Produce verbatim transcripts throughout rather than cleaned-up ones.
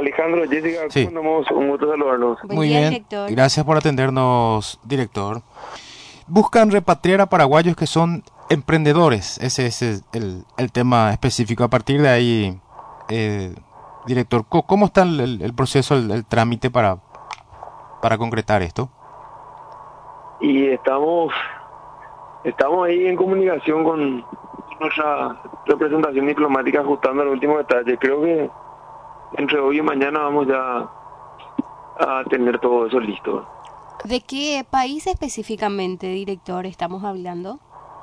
Alejandro, Jessica, Sí. ¿cómo andamos? Un gusto saludarlos. Buen Muy día, bien, director. gracias por atendernos, director. Buscan repatriar a paraguayos que son emprendedores, ese es el, el tema específico. A partir de ahí, eh, director, ¿cómo, cómo está el, el- el proceso, el, el trámite para, para concretar esto? Y estamos estamos ahí en comunicación con nuestra representación diplomática ajustando el último detalle. Creo que entre hoy y mañana vamos ya a tener todo eso listo. ¿De qué país específicamente, director, estamos hablando?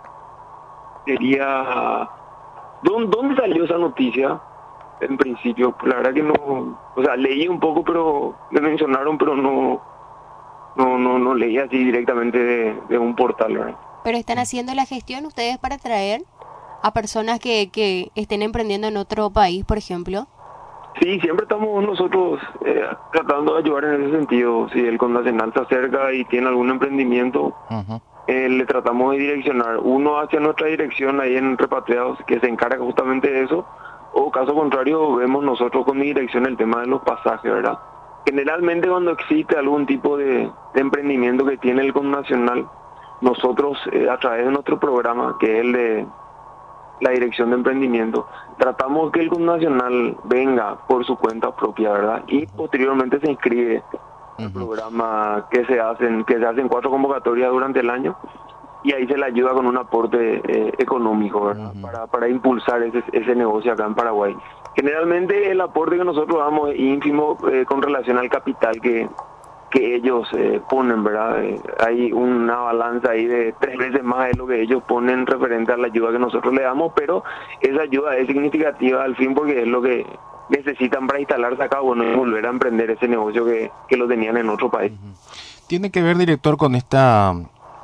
Sería... ¿Dónde, dónde salió esa noticia? En principio, la verdad que no... O sea, leí un poco, pero me mencionaron, pero no no no, no leí así directamente de, de un portal, ¿verdad? Pero están haciendo la gestión ustedes para traer a personas que, que estén emprendiendo en otro país, por ejemplo. Sí, siempre estamos nosotros eh, tratando de ayudar en ese sentido. Si el connacional se acerca y tiene algún emprendimiento, Ujú. eh, le tratamos de direccionar uno hacia nuestra dirección ahí en Repatriados, que se encarga justamente de eso, o caso contrario, vemos nosotros con mi dirección el tema de los pasajes, ¿verdad? Generalmente cuando existe algún tipo de, de emprendimiento que tiene el connacional, nosotros eh, a través de nuestro programa, que es el de la dirección de emprendimiento, tratamos que el connacional venga por su cuenta propia, ¿verdad? Y posteriormente se inscribe al Ujú. programa que se hacen, que se hacen cuatro convocatorias durante el año, y ahí se le ayuda con un aporte eh, económico, ¿verdad? Ujú. Para, para impulsar ese, ese negocio acá en Paraguay. Generalmente el aporte que nosotros damos es ínfimo eh, con relación al capital que, que ellos eh, ponen, ¿verdad? Eh, hay una balanza ahí de tres veces más de lo que ellos ponen referente a la ayuda que nosotros le damos, pero esa ayuda es significativa al fin porque es lo que necesitan para instalarse acá, bueno, y volver a emprender ese negocio que, que lo tenían en otro país. Tiene que ver, director, con esta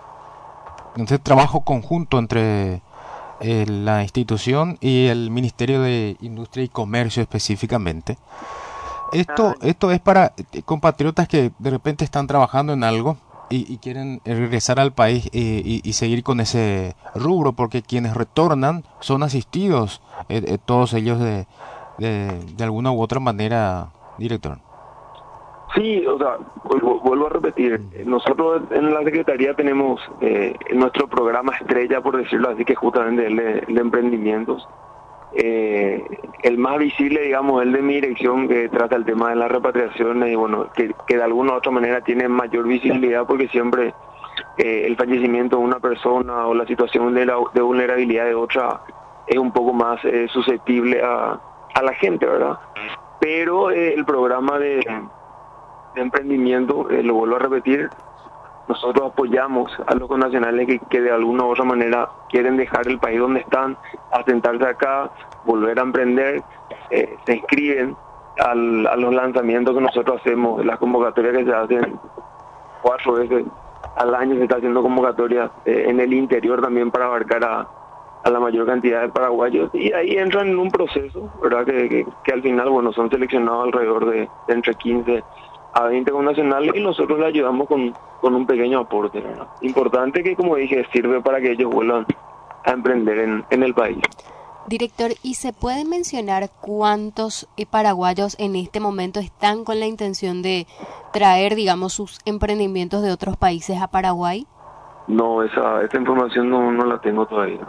este trabajo conjunto entre eh, la institución y el Ministerio de Industria y Comercio específicamente. Esto, esto es para eh, compatriotas que de repente están trabajando en algo y, y quieren regresar al país eh, y, y seguir con ese rubro, porque quienes retornan son asistidos, eh, eh, todos ellos de, de, de alguna u otra manera, director. Sí, o sea, vuelvo, vuelvo a repetir, nosotros en la Secretaría tenemos eh, nuestro programa estrella, por decirlo así, que justamente es el de, el de emprendimientos. Eh, el más visible, digamos, el de mi dirección, que trata el tema de la repatriación y bueno, que, que de alguna u otra manera tiene mayor visibilidad porque siempre eh, el fallecimiento de una persona o la situación de, la, de vulnerabilidad de otra es un poco más eh, susceptible a, a la gente, ¿verdad? Pero eh, el programa de, de emprendimiento, eh, lo vuelvo a repetir, nosotros apoyamos a los connacionales que, que de alguna u otra manera quieren dejar el país donde están, asentarse acá, volver a emprender, eh, se inscriben al, a los lanzamientos que nosotros hacemos, las convocatorias que se hacen cuatro veces al año, se está haciendo convocatorias eh, en el interior también para abarcar a, a la mayor cantidad de paraguayos, y ahí entran en un proceso, ¿verdad? Que, que, que al final, bueno, son seleccionados alrededor de, de entre quince a veinte connacionales y nosotros le ayudamos con, con un pequeño aporte, ¿verdad? Importante que, como dije, sirve para que ellos vuelvan a emprender en, en el país. Director, ¿y se puede mencionar cuántos eh, paraguayos en este momento están con la intención de traer, digamos, sus emprendimientos de otros países a Paraguay? No, esa, esa información no, no la tengo todavía.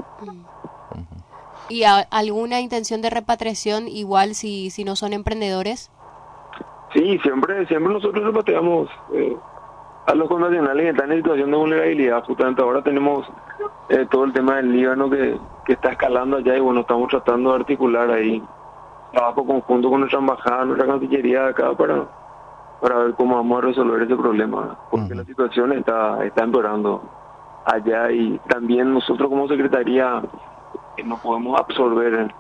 ¿Y a- alguna intención de repatriación igual si, si no son emprendedores? Sí, siempre siempre nosotros repatriamos eh, a los connacionales que están en situación de vulnerabilidad. Justamente ahora tenemos eh, todo el tema del Líbano que, que está escalando allá y bueno, estamos tratando de articular ahí trabajo conjunto con nuestra embajada, nuestra cancillería de acá para, para ver cómo vamos a resolver ese problema, porque Ujú. la situación está, está empeorando allá y también nosotros como secretaría eh, no podemos absorber en,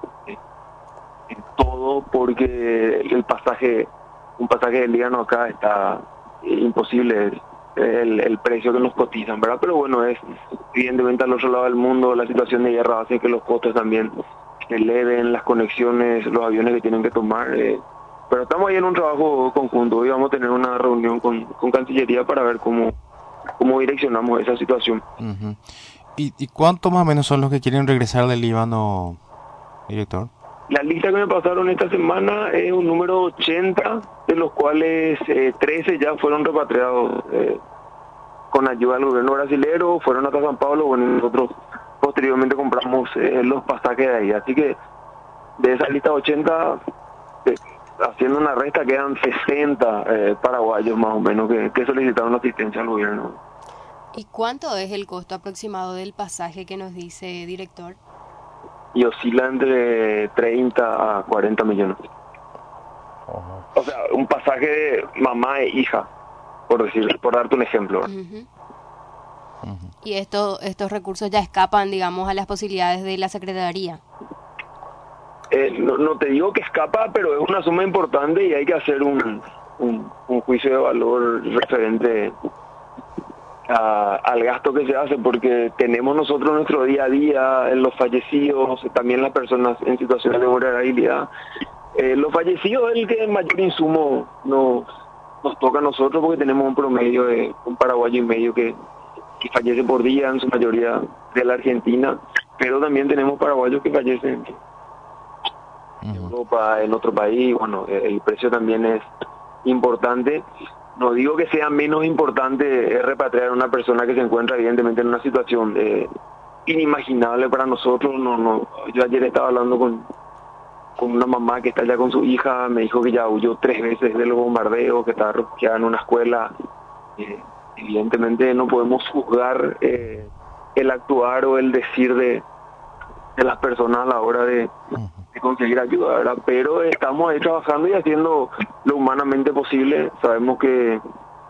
en todo porque el pasaje, un pasaje del Líbano acá está eh, imposible el, el precio que nos cotizan, ¿verdad? Pero bueno, es evidentemente al otro lado del mundo la situación de guerra hace que los costos también se eleven, las conexiones, los aviones que tienen que tomar, eh, pero estamos ahí en un trabajo conjunto. Hoy vamos a tener una reunión con, con Cancillería para ver cómo, cómo direccionamos esa situación. Ujú. ¿Y, ¿Y cuántos más o menos son los que quieren regresar del Líbano, director? la lista que me pasaron esta semana es un número ochenta, de los cuales eh, trece ya fueron repatriados eh, con ayuda del gobierno brasilero, fueron hasta San Pablo, bueno, nosotros posteriormente compramos eh, los pasajes de ahí. Así que de esa lista de ochenta, eh, haciendo una resta, quedan sesenta eh, paraguayos más o menos que, que solicitaron asistencia al gobierno. ¿Y cuánto es el costo aproximado del pasaje que nos dice, director? Y oscila entre treinta a cuarenta millones. O sea, un pasaje de mamá e hija, por decir, por darte un ejemplo. Uh-huh. Uh-huh. Y esto, estos recursos ya escapan, digamos, a las posibilidades de la Secretaría. Eh, no, no te digo que escapa, pero es una suma importante y hay que hacer un, un, un juicio de valor referente a, al gasto que se hace, porque tenemos nosotros nuestro día a día, los fallecidos, también las personas en situaciones de vulnerabilidad. Eh, los fallecidos es el que mayor insumo nos, nos toca a nosotros, porque tenemos un promedio de un paraguayo y medio que, que fallece por día, en su mayoría de la Argentina, pero también tenemos paraguayos que fallecen en Europa, en otro país. Bueno, el precio también es importante. No digo que sea menos importante repatriar a una persona que se encuentra evidentemente en una situación eh, inimaginable para nosotros. No, no. Yo ayer estaba hablando con, con una mamá que está allá con su hija, me dijo que ya huyó tres veces de los bombardeos, que estaba refugiada en una escuela. Eh, evidentemente no podemos juzgar eh, el actuar o el decir de, de las personas a la hora de, de conseguir ayuda, ¿verdad? Pero estamos ahí trabajando y haciendo lo humanamente posible. Sabemos que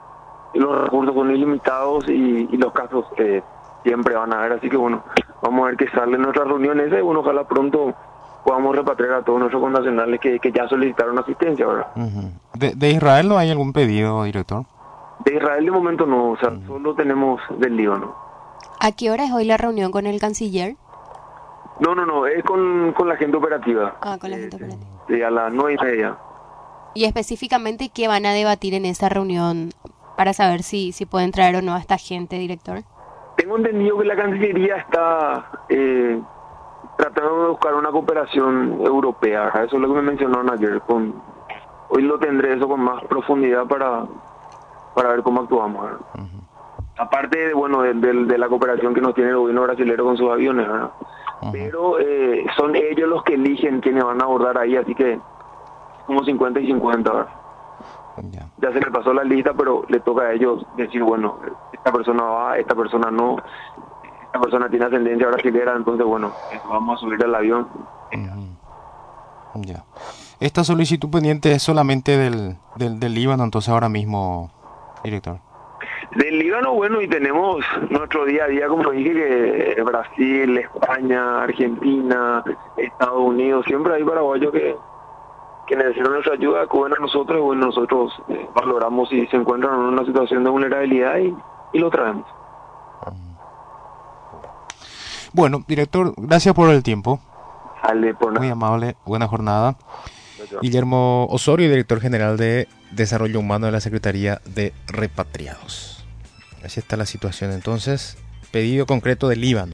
los recursos son ilimitados y, y los casos eh, siempre van a haber, así que bueno, vamos a ver qué sale en nuestras reuniones y bueno, ojalá pronto podamos repatriar a todos nuestros connacionales que, que ya solicitaron asistencia, ¿verdad? Uh-huh. ¿De, ¿De Israel no hay algún pedido, director? De Israel de momento no, o sea, uh-huh. solo tenemos del Líbano. ¿A qué hora es hoy la reunión con el canciller? No, no, no, es con, con la gente operativa. Ah, con la gente operativa. Sí, a las nueve y media. ¿Y específicamente qué van a debatir en esa reunión para saber si, si pueden traer o no a esta gente, director? Tengo entendido que la Cancillería está eh, tratando de buscar una cooperación europea. Eso es lo que me mencionaron ayer. Con, hoy lo tendré eso con más profundidad para, para ver cómo actuamos. Uh-huh. Aparte de, bueno, de, de, de la cooperación que nos tiene el gobierno brasileño con sus aviones, ¿verdad? Uh-huh. Pero eh, son ellos los que eligen quiénes van a abordar ahí, así que como cincuenta y cincuenta, ¿verdad? Yeah. Ya se les pasó la lista, pero le toca a ellos decir, bueno, esta persona va, esta persona no, esta persona tiene ascendencia brasilera, entonces bueno, vamos a subir al avión. Uh-huh. Ya. Yeah. Esta solicitud pendiente es solamente del, del, del Líbano, entonces ahora mismo, director. Del Líbano, bueno, y tenemos nuestro día a día, como dije, que Brasil, España, Argentina, Estados Unidos, siempre hay paraguayos que, que necesitan nuestra ayuda, acuden a nosotros, y bueno, nosotros eh, valoramos si se encuentran en una situación de vulnerabilidad y, y lo traemos. Bueno, director, gracias por el tiempo. Dale, por nada. Muy amable, buena jornada. Guillermo Osorio, director general de Desarrollo Humano de la Secretaría de Repatriados. Así está la situación entonces. Pedido concreto del Líbano.